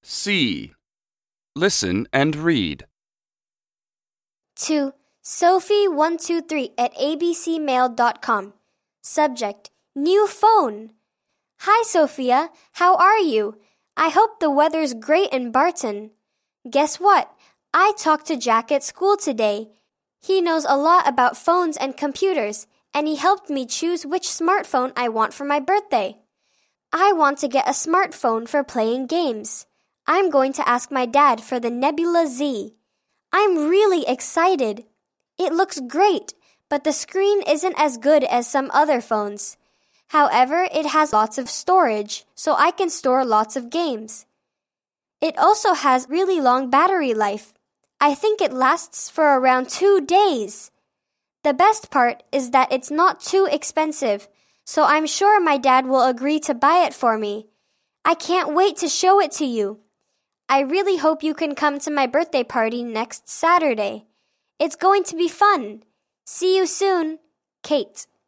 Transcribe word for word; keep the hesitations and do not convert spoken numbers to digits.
C. Listen and read. To Sophie one two three at a b c mail dot com. Subject: New phone. Hi Sophia, how are you? I hope the weather's great in Barton. Guess what? I talked to Jack at school today. He knows a lot about phones and computers, and he helped me choose which smartphone I want for my birthday. I want to get a smartphone for playing games. I'm going to ask my dad for the Nebula Z. I'm really excited. It looks great, but the screen isn't as good as some other phones. However, it has lots of storage, so I can store lots of games. It also has really long battery life. I think it lasts for around two days. The best part is that it's not too expensive, so I'm sure my dad will agree to buy it for me. I can't wait to show it to you. I really hope you can come to my birthday party next Saturday. It's going to be fun. See you soon, Kate.